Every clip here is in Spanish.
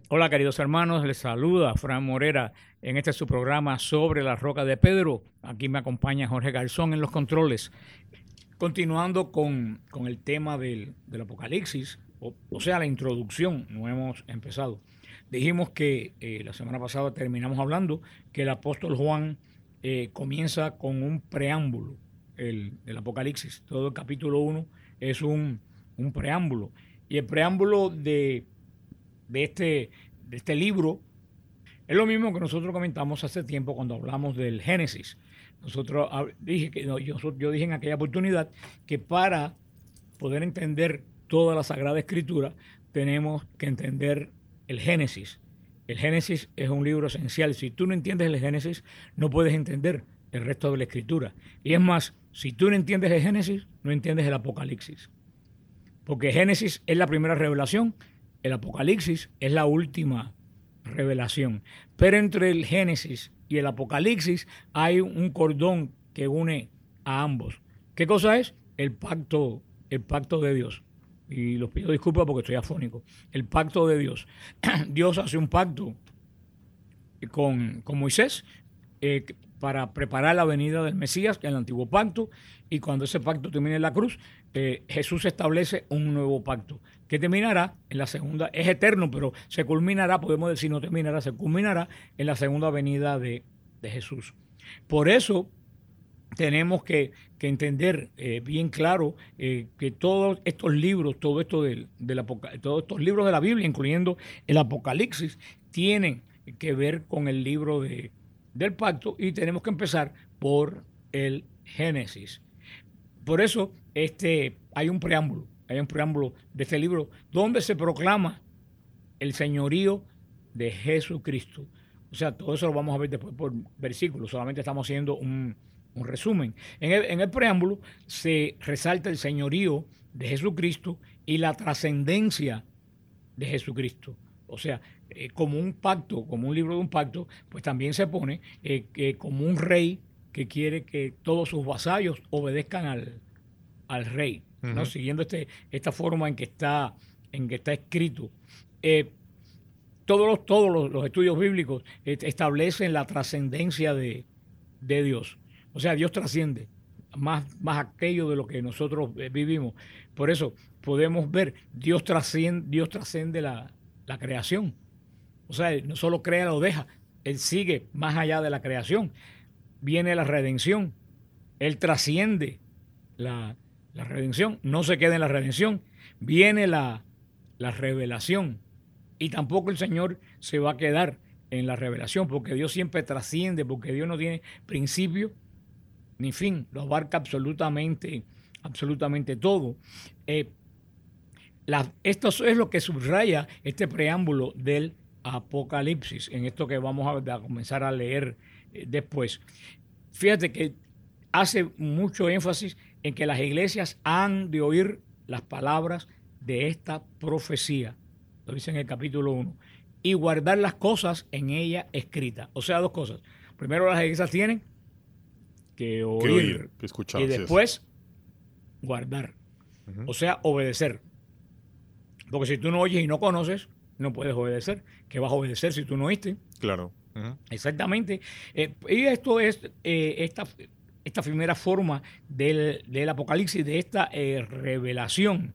Hola queridos hermanos, les saluda Fran Morera en este su programa sobre la roca de Pedro. Aquí me acompaña Jorge Garzón en los controles. Continuando con el tema del Apocalipsis, o sea, la introducción, no hemos empezado. Dijimos que la semana pasada terminamos hablando que el apóstol Juan comienza con un preámbulo, el Apocalipsis. Todo el capítulo 1 es un preámbulo. Y el preámbulo de este libro es lo mismo que nosotros comentamos hace tiempo cuando hablamos del Génesis. Yo dije en aquella oportunidad que para poder entender toda la Sagrada Escritura tenemos que entender el Génesis. El Génesis es un libro esencial. Si tú no entiendes el Génesis, no puedes entender el resto de la Escritura. Y es más, si tú no entiendes el Génesis, no entiendes el Apocalipsis. Porque Génesis es la primera revelación, el Apocalipsis es la última revelación. Pero entre el Génesis y el Apocalipsis hay un cordón que une a ambos. ¿Qué cosa es? El pacto de Dios. Y los pido disculpas porque estoy afónico. El pacto de Dios. Dios hace un pacto con Moisés para preparar la venida del Mesías, el antiguo pacto, y cuando ese pacto termine en la cruz, Jesús establece un nuevo pacto que terminará en la segunda, es eterno, pero se culminará, podemos decir no terminará, se culminará en la segunda venida de Jesús. Por eso tenemos que entender bien claro que todos estos libros, todo esto todos estos libros de la Biblia, incluyendo el Apocalipsis, tienen que ver con el libro del pacto y tenemos que empezar por el Génesis. Por eso hay un preámbulo de este libro donde se proclama el señorío de Jesucristo. O sea, todo eso lo vamos a ver después por versículos, solamente estamos haciendo un resumen. En el preámbulo se resalta el señorío de Jesucristo y la trascendencia de Jesucristo. O sea, como un pacto, como un libro de un pacto, pues también se pone como un rey que quiere que todos sus vasallos obedezcan al rey, ¿no? Siguiendo esta forma en que está escrito. Todos los estudios bíblicos establecen la trascendencia de Dios. O sea, Dios trasciende más aquello de lo que nosotros vivimos. Por eso podemos ver, Dios trasciende la creación. O sea, no solo crea, lo deja, Él sigue más allá de la creación. Viene la redención, Él trasciende la redención, no se queda en la redención, viene la revelación y tampoco el Señor se va a quedar en la revelación porque Dios siempre trasciende, porque Dios no tiene principio ni fin, lo abarca absolutamente todo. Esto es lo que subraya este preámbulo del Apocalipsis, en esto que vamos a comenzar a leer después. Fíjate que hace mucho énfasis en que las iglesias han de oír las palabras de esta profecía, lo dice en el capítulo 1, y guardar las cosas en ella escritas. O sea, dos cosas. Primero, las iglesias tienen que oír, que escuchar, y después guardar. O sea, obedecer. Porque si tú no oyes y no conoces, no puedes obedecer. ¿Qué vas a obedecer si tú no oíste? Claro. Exactamente. Y esto es esta primera forma del Apocalipsis, de esta revelación.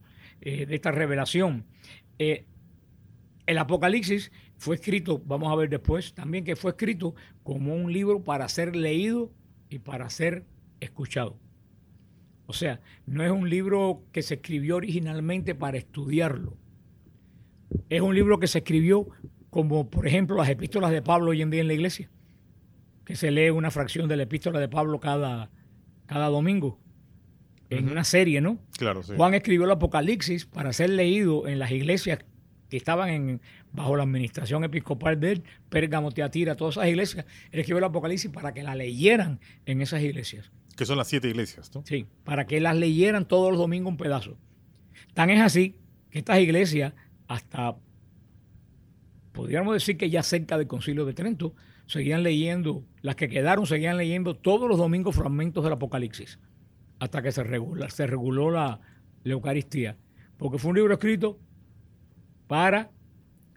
El Apocalipsis fue escrito, vamos a ver después, también que fue escrito como un libro para ser leído y para ser escuchado. O sea, no es un libro que se escribió originalmente para estudiarlo. Es un libro que se escribió como, por ejemplo, las epístolas de Pablo hoy en día en la iglesia, que se lee una fracción de la epístola de Pablo cada domingo, en una serie, ¿no? Claro, sí. Juan escribió el Apocalipsis para ser leído en las iglesias que estaban bajo la administración episcopal de él, Pérgamo, Tiatira, todas esas iglesias. Él escribió el Apocalipsis para que la leyeran en esas iglesias. Que son las 7 iglesias, ¿no? Sí, para que las leyeran todos los domingos un pedazo. Tan es así que estas iglesias, hasta podríamos decir que ya cerca del Concilio de Trento, seguían leyendo, las que quedaron seguían leyendo todos los domingos fragmentos del Apocalipsis, hasta que se reguló la Eucaristía. Porque fue un libro escrito para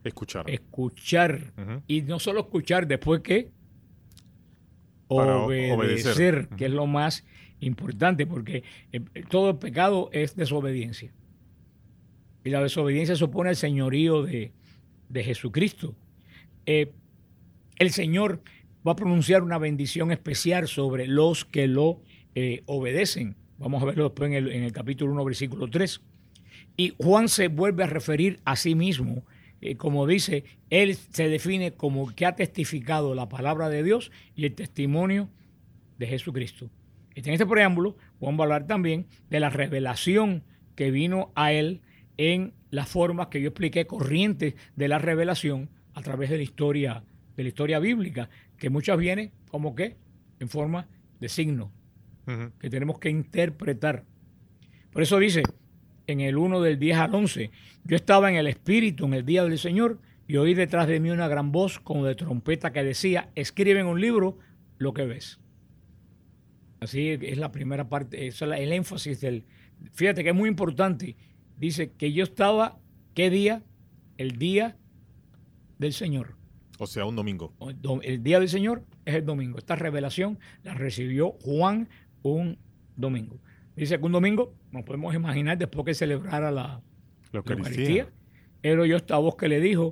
Escuchar. Escuchar. Ujú. Y no solo escuchar, después que Para obedecer, que es Ujú. lo más importante, porque todo el pecado es desobediencia. Y la desobediencia supone el señorío de Jesucristo. Eh, el Señor va a pronunciar una bendición especial sobre los que lo obedecen. Vamos a verlo después en el capítulo 1, versículo 3. Y Juan se vuelve a referir a sí mismo, como dice, él se define como que ha testificado la palabra de Dios y el testimonio de Jesucristo. En este preámbulo, Juan va a hablar también de la revelación que vino a él en las formas que yo expliqué, corrientes de la revelación a través de la historia bíblica, que muchas vienen como que en forma de signos Ujú. que tenemos que interpretar. Por eso dice en el 1 del 10 al 11, yo estaba en el Espíritu en el día del Señor y oí detrás de mí una gran voz como de trompeta que decía, escribe en un libro lo que ves. Así es la primera parte, eso es el énfasis del... Fíjate que es muy importante. Dice que yo estaba, ¿qué día? El día del Señor. O sea, un domingo. El día del Señor es el domingo. Esta revelación la recibió Juan un domingo. Dice que un domingo, nos podemos imaginar, después que celebrara la Eucaristía, él oyó esta voz que le dijo,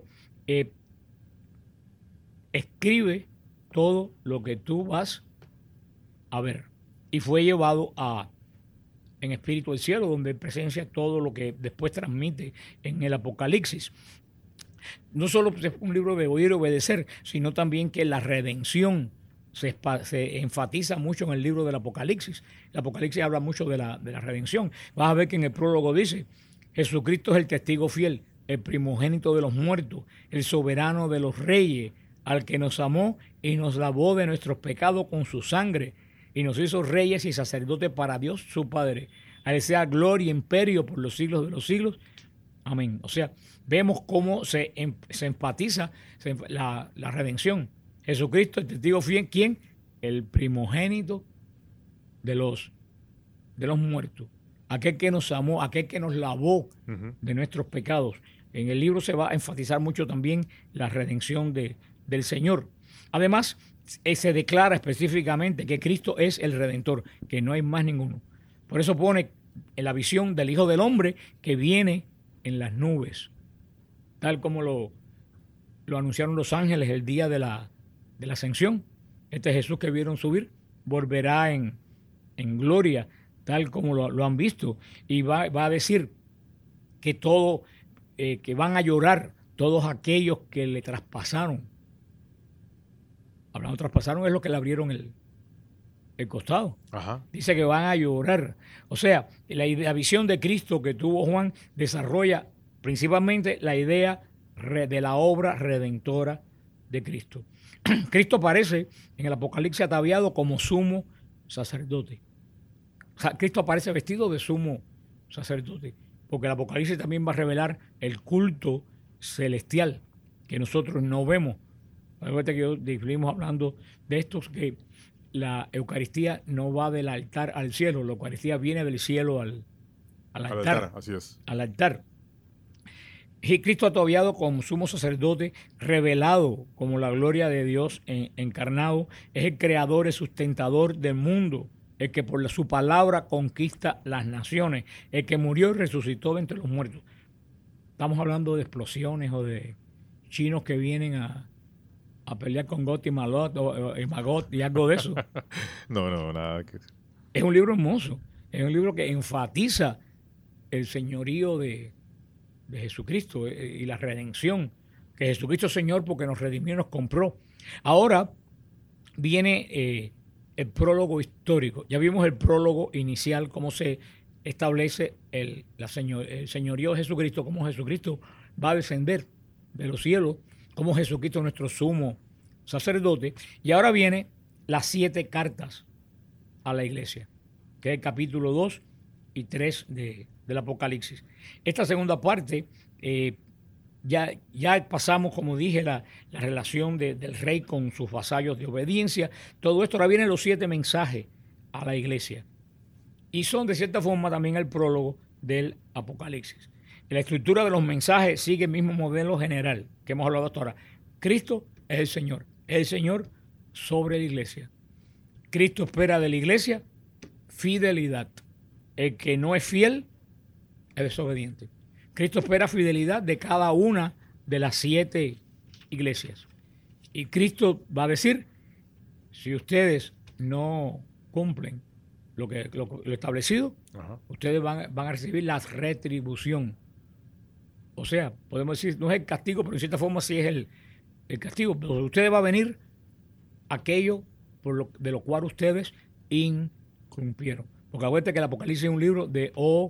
escribe todo lo que tú vas a ver. Y fue llevado en espíritu al cielo, donde presencia todo lo que después transmite en el Apocalipsis. No solo es un libro de oír y obedecer, sino también que la redención se enfatiza mucho en el libro del Apocalipsis. El Apocalipsis habla mucho de la redención. Vas a ver que en el prólogo dice, Jesucristo es el testigo fiel, el primogénito de los muertos, el soberano de los reyes, al que nos amó y nos lavó de nuestros pecados con su sangre y nos hizo reyes y sacerdotes para Dios su Padre. A él sea gloria y imperio por los siglos de los siglos. Amén. O sea, vemos cómo se enfatiza la redención. Jesucristo, el testigo fiel, ¿quién? El primogénito de los muertos. Aquel que nos amó, aquel que nos lavó de nuestros pecados. En el libro se va a enfatizar mucho también la redención del Señor. Además, se declara específicamente que Cristo es el Redentor, que no hay más ninguno. Por eso pone en la visión del Hijo del Hombre que viene en las nubes, tal como lo anunciaron los ángeles el día de la ascensión. Este Jesús que vieron subir volverá en gloria, tal como lo han visto, y va a decir que que van a llorar todos aquellos que le traspasaron. Hablando de traspasaron, es lo que le abrieron el costado. Ajá. Dice que van a llorar. O sea, la visión de Cristo que tuvo Juan desarrolla principalmente la idea de la obra redentora de Cristo. Cristo aparece en el Apocalipsis ataviado como sumo sacerdote. O sea, Cristo aparece vestido de sumo sacerdote, porque el Apocalipsis también va a revelar el culto celestial que nosotros no vemos. Recuerda que estuvimos hablando de estos, que la Eucaristía no va del altar al cielo, la Eucaristía viene del cielo al altar. Así es. Al altar. Y Cristo ataviado como sumo sacerdote, revelado como la gloria de Dios encarnado, es el creador, el sustentador del mundo, el que por su palabra conquista las naciones, el que murió y resucitó de entre los muertos. Estamos hablando de explosiones o de chinos que vienen a pelear con Got y Malot y Magot y algo de eso. No, nada que... Es un libro hermoso, es un libro que enfatiza el señorío de Jesucristo y la redención, que Jesucristo es Señor porque nos redimió y nos compró. Ahora viene el prólogo histórico. Ya vimos el prólogo inicial, cómo se establece el señorío de Jesucristo, cómo Jesucristo va a descender de los cielos, cómo Jesucristo es nuestro sumo sacerdote. Y ahora viene las 7 cartas a la iglesia, que es el capítulo 2 y 3 del Apocalipsis. Esta segunda parte, ya pasamos, como dije, la relación del rey con sus vasallos de obediencia. Todo esto, ahora vienen los 7 mensajes a la iglesia. Y son, de cierta forma, también el prólogo del Apocalipsis. La estructura de los mensajes sigue el mismo modelo general que hemos hablado hasta ahora. Cristo es el Señor. Es el Señor sobre la iglesia. Cristo espera de la iglesia fidelidad. El que no es fiel es desobediente. Cristo espera fidelidad de cada una de las 7 iglesias. Y Cristo va a decir, si ustedes no cumplen lo establecido, Ajá. ustedes van a recibir la retribución. O sea, podemos decir, no es el castigo, pero en cierta forma sí es el castigo. Pero ustedes va a venir aquello de lo cual ustedes incumplieron. Porque acuérdense que el Apocalipsis es un libro de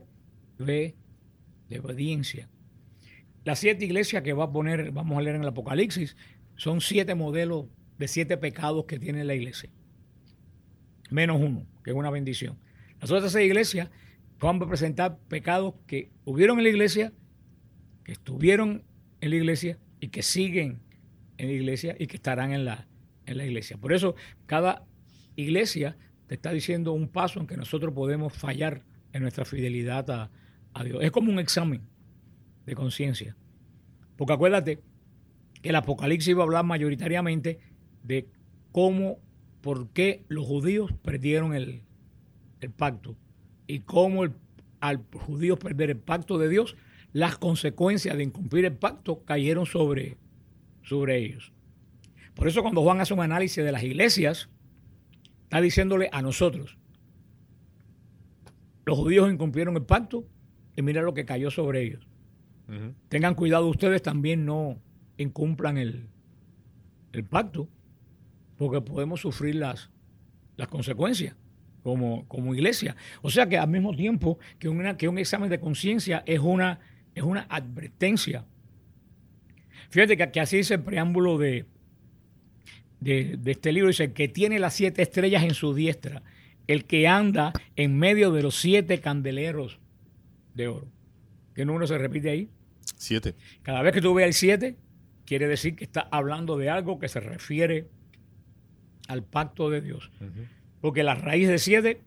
obediencia. Las 7 iglesias que vamos a leer en el Apocalipsis, son 7 modelos de 7 pecados que tiene la iglesia. Menos uno, que es una bendición. Las otras 6 iglesias van a presentar pecados que hubieron en la iglesia, que estuvieron en la iglesia y que siguen en la iglesia y que estarán en la iglesia. Por eso, cada iglesia te está diciendo un paso en que nosotros podemos fallar en nuestra fidelidad a Dios. Es como un examen de conciencia. Porque acuérdate que el Apocalipsis iba a hablar mayoritariamente de por qué los judíos perdieron el pacto y cómo al judíos perder el pacto de Dios, las consecuencias de incumplir el pacto cayeron sobre ellos. Por eso cuando Juan hace un análisis de las iglesias, está diciéndole a nosotros, los judíos incumplieron el pacto y mira lo que cayó sobre ellos. Uh-huh. Tengan cuidado ustedes, también no incumplan el pacto, porque podemos sufrir las consecuencias como iglesia. O sea que al mismo tiempo que un examen de conciencia es una advertencia. Fíjate que así dice el preámbulo de este libro, dice que tiene las 7 estrellas en su diestra, el que anda en medio de los 7 candeleros de oro. ¿Qué número se repite ahí? 7. Cada vez que tú veas el 7, quiere decir que está hablando de algo que se refiere al pacto de Dios. Uh-huh. Porque la raíz de 7,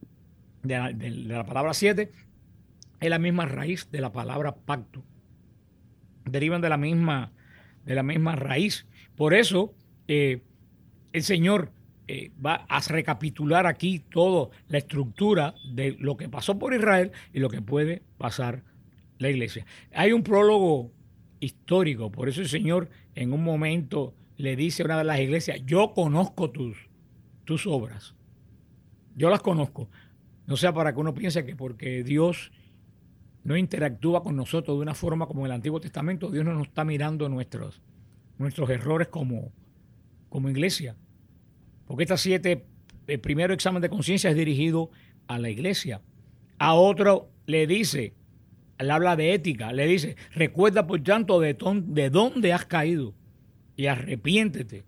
de la palabra 7, es la misma raíz de la palabra pacto. Derivan de la misma raíz. Por eso, el Señor va a recapitular aquí toda la estructura de lo que pasó por Israel y lo que puede pasar la iglesia. Hay un prólogo histórico, por eso el Señor en un momento le dice a una de las iglesias, yo conozco tus obras, yo las conozco. No sea para que uno piense que porque Dios no interactúa con nosotros de una forma como en el Antiguo Testamento, Dios no nos está mirando nuestros errores como iglesia. Porque estas 7, el primer examen de conciencia es dirigido a la iglesia. A otro le dice, él habla de ética, le dice, recuerda por tanto de dónde has caído y arrepiéntete.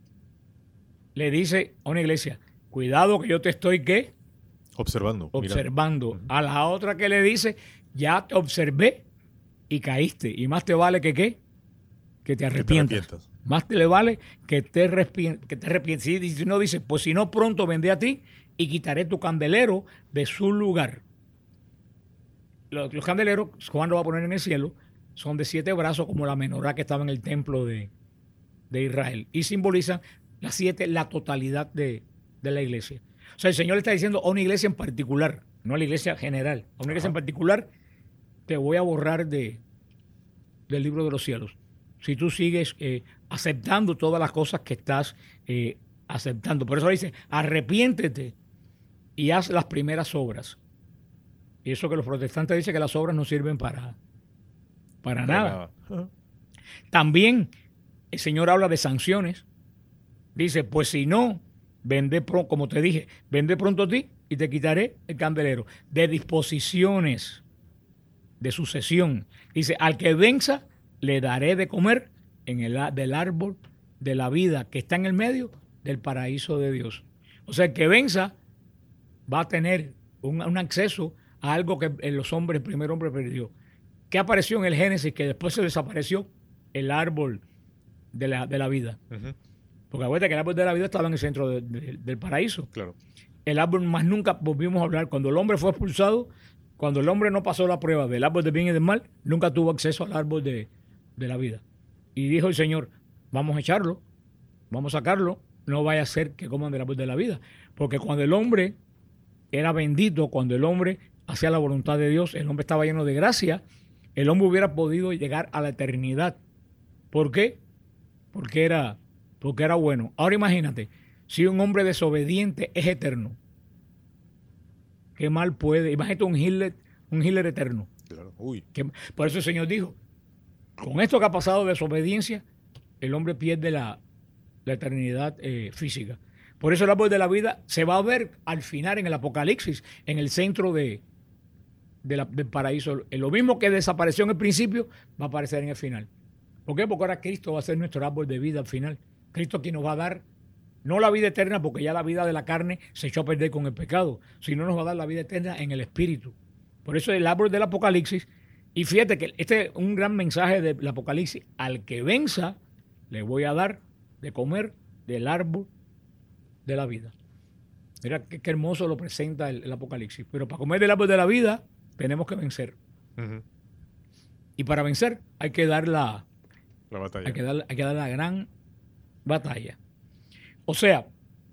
Le dice a una iglesia, cuidado que yo te estoy, ¿qué? Observando. Observando. A la otra que le dice, ya te observé y caíste. Y más te vale que ¿qué? Que te arrepientas. Más te le vale que te arrepientes. Si no dice, pues si no pronto vendré a ti y quitaré tu candelero de su lugar. Los candeleros, Juan lo va a poner en el cielo, son de 7 brazos como la menorá que estaba en el templo de Israel. Y simbolizan la totalidad de la iglesia. O sea, el Señor le está diciendo a una iglesia en particular, no a la iglesia general, a una iglesia en particular, te voy a borrar del libro de los cielos. Si tú sigues aceptando todas las cosas que estás aceptando. Por eso dice, arrepiéntete y haz las primeras obras. Y eso que los protestantes dicen que las obras no sirven para nada. También el Señor habla de sanciones. Dice, pues si no, como te dije, vendré pronto a ti y te quitaré el candelero. De disposiciones de sucesión. Dice, al que venza, le daré de comer del árbol de la vida que está en el medio del paraíso de Dios. O sea, el que venza va a tener un acceso a algo que el primer hombre perdió. ¿Qué apareció en el Génesis que después se desapareció? El árbol de la vida. Uh-huh. Porque acuérdate que el árbol de la vida estaba en el centro del paraíso. Claro. El árbol más nunca volvimos a hablar. Cuando el hombre fue expulsado, Cuando el hombre no pasó la prueba del árbol del bien y del mal, nunca tuvo acceso al árbol de la vida. Y dijo el Señor, vamos a echarlo, vamos a sacarlo, no vaya a ser que coman del árbol de la vida. Porque cuando el hombre era bendito, cuando el hombre hacía la voluntad de Dios, el hombre estaba lleno de gracia, el hombre hubiera podido llegar a la eternidad. ¿Por qué? Porque era bueno. Ahora imagínate, si un hombre desobediente es eterno, ¿qué mal puede? Imagínate un Hitler eterno. Claro. Uy. Por eso el Señor dijo, con esto que ha pasado de desobediencia, el hombre pierde la eternidad física. Por eso el árbol de la vida se va a ver al final en el Apocalipsis, en el centro del paraíso. Lo mismo que desapareció en el principio, va a aparecer en el final. ¿Por qué? Porque ahora Cristo va a ser nuestro árbol de vida al final. Cristo quien nos va a dar, no la vida eterna, porque ya la vida de la carne se echó a perder con el pecado, sino nos va a dar la vida eterna en el Espíritu. Por eso el árbol del Apocalipsis, y fíjate que este es un gran mensaje del Apocalipsis, al que venza, le voy a dar de comer del árbol de la vida. Mira qué hermoso lo presenta el Apocalipsis. Pero para comer del árbol de la vida tenemos que vencer. Ujú. Y para vencer hay que dar la batalla. Hay que dar la gran batalla. O sea,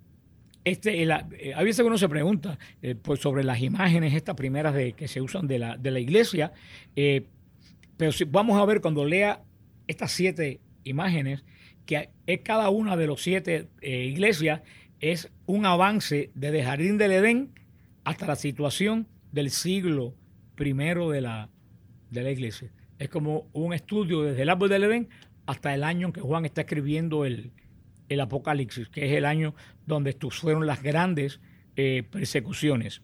a veces uno se pregunta pues sobre las imágenes estas primeras que se usan de la iglesia, pero si vamos a ver cuando lea estas 7 imágenes, que es cada una de los 7 iglesias, es un avance desde el Jardín del Edén hasta la situación del siglo primero de la iglesia. Es como un estudio desde el árbol del Edén hasta el año en que Juan está escribiendo el Apocalipsis, que es el año donde fueron las grandes persecuciones.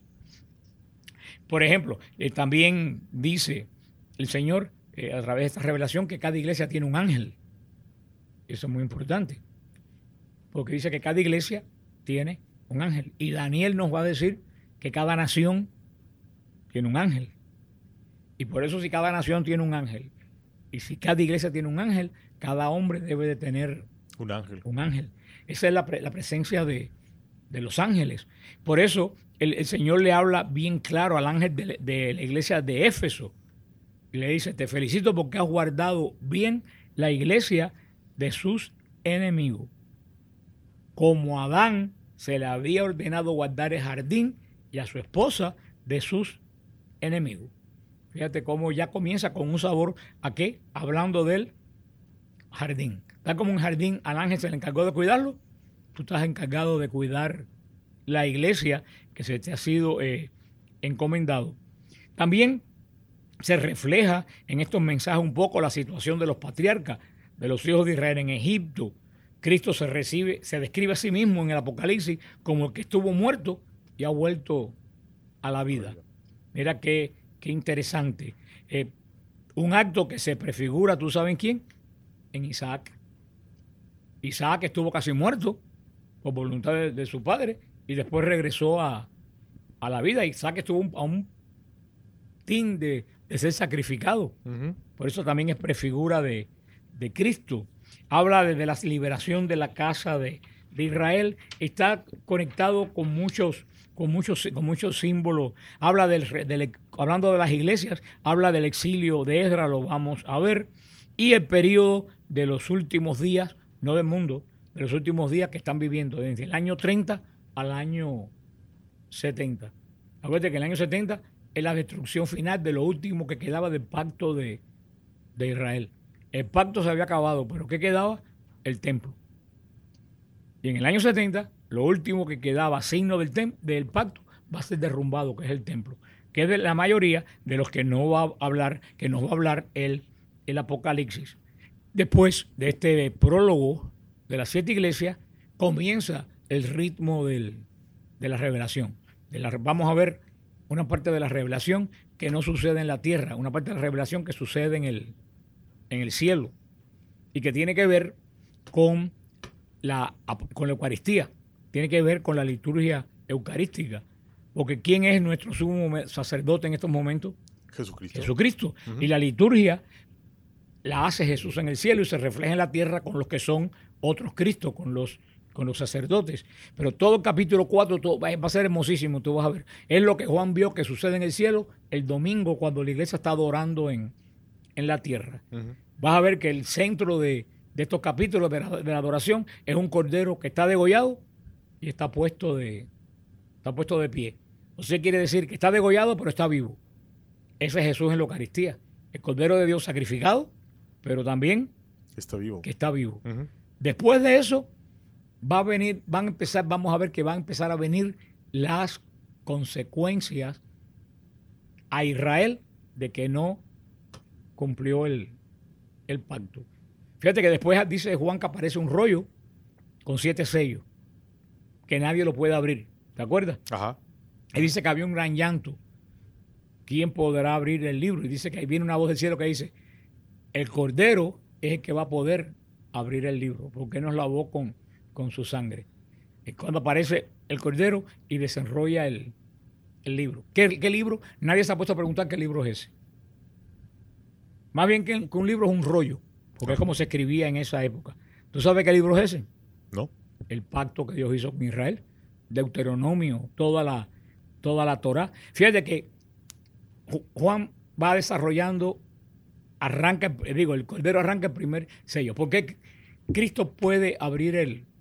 Por ejemplo, también dice el Señor a través de esta revelación que cada iglesia tiene un ángel. Eso es muy importante, porque dice que cada iglesia tiene un ángel. Y Daniel nos va a decir que cada nación tiene un ángel. Y por eso si cada nación tiene un ángel, y si cada iglesia tiene un ángel, cada hombre debe de tener un ángel. Un ángel. Esa es la presencia de los ángeles. Por eso el Señor le habla bien claro al ángel de la iglesia de Éfeso. Y le dice, te felicito porque has guardado bien la iglesia de sus enemigos. Como a Adán se le había ordenado guardar el jardín y a su esposa de sus enemigos. Fíjate cómo ya comienza con un sabor a qué, hablando del jardín. Tal como un jardín al ángel se le encargó de cuidarlo, tú estás encargado de cuidar la iglesia que se te ha sido encomendado. También se refleja en estos mensajes un poco la situación de los patriarcas, de los hijos de Israel en Egipto. Cristo se describe a sí mismo en el Apocalipsis como el que estuvo muerto y ha vuelto a la vida. Mira qué interesante. Un acto que se prefigura, ¿tú sabes en quién? En Isaac. Isaac estuvo casi muerto por voluntad de su padre y después regresó a la vida. Isaac estuvo a un tin de ser sacrificado. Uh-huh. Por eso también es prefigura de Cristo. Habla de la liberación de la casa de Israel. Está conectado con muchos símbolos. Hablando de las iglesias, habla del exilio de Esdras, lo vamos a ver. Y el periodo de los últimos días, no del mundo, de los últimos días que están viviendo, desde el año 30 al año 70. Acuérdate que el año 70 es la destrucción final de lo último que quedaba del pacto de Israel. El pacto se había acabado, pero ¿qué quedaba? El templo. Y en el año 70, lo último que quedaba, signo del pacto, va a ser derrumbado, que es el templo. Que es de la mayoría de los que nos va a hablar el Apocalipsis. Después de este prólogo de las 7 iglesias, comienza el ritmo de la revelación. Vamos a ver una parte de la revelación que no sucede en la tierra, una parte de la revelación que sucede en el cielo y que tiene que ver con la Eucaristía, tiene que ver con la liturgia eucarística, porque ¿quién es nuestro sumo sacerdote en estos momentos? Jesucristo. Uh-huh. Y la liturgia la hace Jesús en el cielo y se refleja en la tierra con los que son otros Cristos, con los con los sacerdotes. Pero todo el capítulo 4 va a ser hermosísimo, tú vas a ver. Es lo que Juan vio que sucede en el cielo el domingo cuando la iglesia está adorando en la tierra. Vas a ver que el centro de estos capítulos de la adoración es un cordero que está degollado y está puesto de pie. O sea, quiere decir que está degollado pero está vivo. Ese es Jesús en la Eucaristía. El cordero de Dios sacrificado, pero también está vivo. Que está vivo. Después de eso vamos a ver que van a empezar a venir las consecuencias a Israel de que no cumplió el pacto. Fíjate que después dice Juan que aparece un rollo con 7 sellos que nadie lo puede abrir. ¿Te acuerdas? Ajá. Y dice que había un gran llanto. ¿Quién podrá abrir el libro? Y dice que ahí viene una voz del cielo que dice, el Cordero es el que va a poder abrir el libro, porque nos lavó con su sangre. Es cuando aparece el Cordero y desenrolla el libro. ¿Qué libro? Nadie se ha puesto a preguntar qué libro es ese. Más bien que un libro es un rollo, porque es como se escribía en esa época. ¿Tú sabes qué libro es ese? No. El pacto que Dios hizo con Israel, Deuteronomio, toda la Torá. Fíjate que Juan va desarrollando, el Cordero arranca el primer sello. ¿Por qué Cristo puede abrir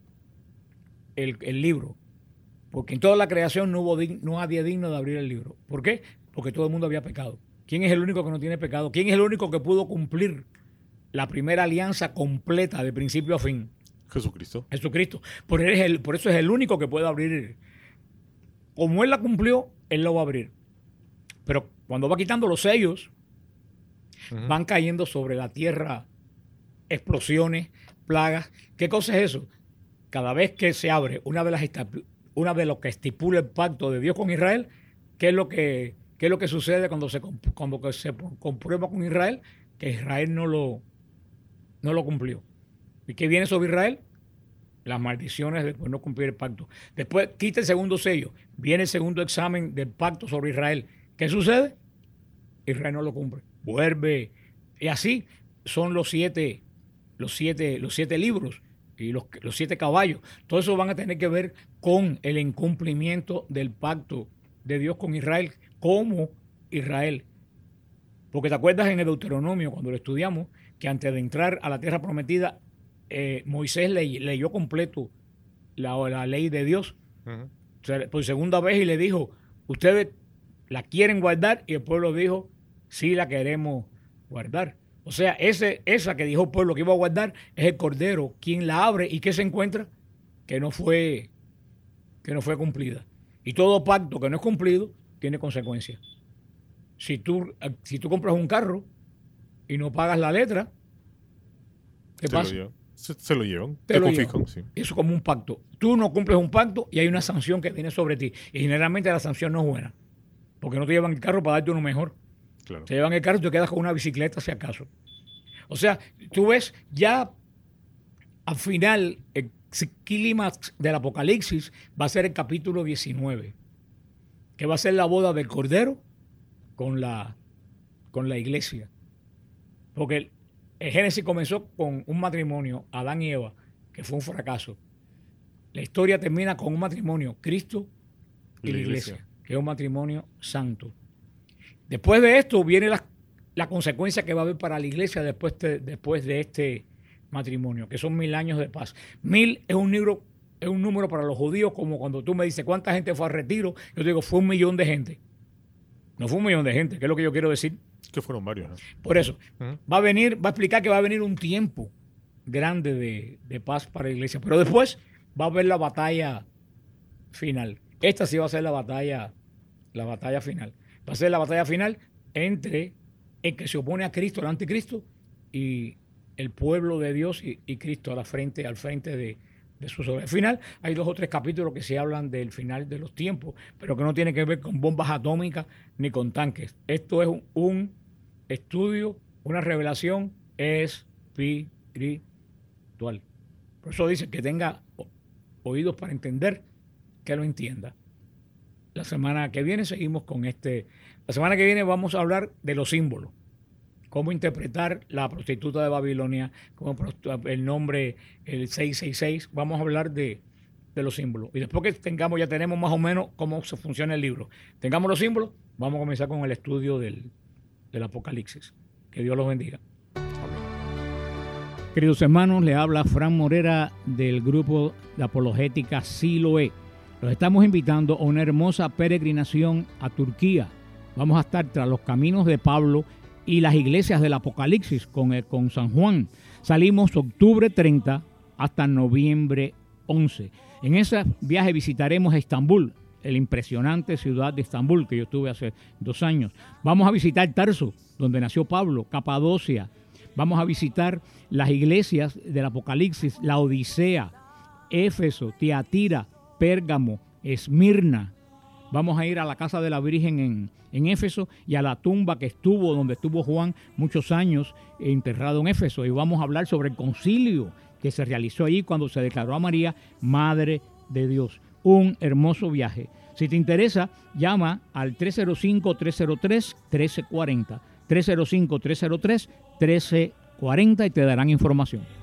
el libro? Porque en toda la creación no había digno de abrir el libro. ¿Por qué? Porque todo el mundo había pecado. ¿Quién es el único que no tiene pecado? ¿Quién es el único que pudo cumplir la primera alianza completa de principio a fin? Jesucristo. Por eso es el único que puede abrir. Como Él la cumplió, Él lo va a abrir. Pero cuando va quitando los sellos, van cayendo sobre la tierra explosiones, plagas. ¿Qué cosa es eso? Cada vez que se abre una de lo que estipula el pacto de Dios con Israel, ¿qué es lo que sucede cuando se comprueba con Israel? Que Israel no lo cumplió. ¿Y qué viene sobre Israel? Las maldiciones de no cumplir el pacto. Después quita el segundo sello, viene el segundo examen del pacto sobre Israel. ¿Qué sucede? Israel no lo cumple. Vuelve. Y así son los siete libros y los 7 caballos. Todo eso van a tener que ver con el incumplimiento del pacto de Dios con Israel, como Israel. Porque te acuerdas en el Deuteronomio, cuando lo estudiamos, que antes de entrar a la tierra prometida, Moisés leyó completo la ley de Dios. Por segunda vez y le dijo, ustedes la quieren guardar, y el pueblo dijo, sí la queremos guardar. O sea, esa que dijo el pueblo que iba a guardar es el Cordero, quien la abre y que se encuentra que no fue cumplida. Y todo pacto que no es cumplido tiene consecuencias. Si tú compras un carro y no pagas la letra, ¿qué pasa? Se lo llevan. Te confiscan, sí. Eso es como un pacto. Tú no cumples un pacto y hay una sanción que viene sobre ti. Y generalmente la sanción no es buena, porque no te llevan el carro para darte uno mejor. Claro. Te llevan el carro y te quedas con una bicicleta si acaso. O sea, tú ves ya al final el clímax del Apocalipsis va a ser el capítulo 19, que va a ser la boda del Cordero con la iglesia. Porque el Génesis comenzó con un matrimonio, Adán y Eva, que fue un fracaso. La historia termina con un matrimonio, Cristo y la iglesia, que es un matrimonio santo. Después de esto viene la consecuencia que va a haber para la iglesia después de este matrimonio, que son 1000 años de paz. 1000 es un número para los judíos, como cuando tú me dices cuánta gente fue al retiro, yo te digo, fue 1 millón de gente. No fue 1 millón de gente, que es lo que yo quiero decir. Que fueron varios, ¿no? Por eso, va a explicar que va a venir un tiempo grande de paz para la iglesia, pero después va a haber la batalla final. Esta sí va a ser la batalla final. Va a ser la batalla final entre el que se opone a Cristo, el anticristo, y el pueblo de Dios y Cristo al frente de su sobre. Al final hay 2 o 3 capítulos que se hablan del final de los tiempos, pero que no tiene que ver con bombas atómicas ni con tanques. Esto es un estudio, una revelación espiritual. Por eso dice que tenga oídos para entender, que lo entienda. La semana que viene seguimos con La semana que viene vamos a hablar de los símbolos. cómo interpretar la prostituta de Babilonia, el nombre, el 666. Vamos a hablar de los símbolos. Y después que ya tenemos más o menos cómo se funciona el libro, tengamos los símbolos, vamos a comenzar con el estudio del Apocalipsis. Que Dios los bendiga. Queridos hermanos, le habla Fran Morera del grupo de apologética Siloé. Los estamos invitando a una hermosa peregrinación a Turquía. Vamos a estar tras los caminos de Pablo y las iglesias del Apocalipsis con San Juan. Salimos octubre 30 hasta noviembre 11. En ese viaje visitaremos Estambul, la impresionante ciudad de Estambul que yo estuve hace 2 años. Vamos a visitar Tarso, donde nació Pablo, Capadocia. Vamos a visitar las iglesias del Apocalipsis, la Odisea, Éfeso, Tiatira, Pérgamo, Esmirna. Vamos a ir a la casa de la Virgen en Éfeso y a la tumba donde estuvo Juan muchos años enterrado en Éfeso. Y vamos a hablar sobre el concilio que se realizó allí cuando se declaró a María Madre de Dios. Un hermoso viaje. Si te interesa, llama al 305-303-1340. 305-303-1340 y te darán información.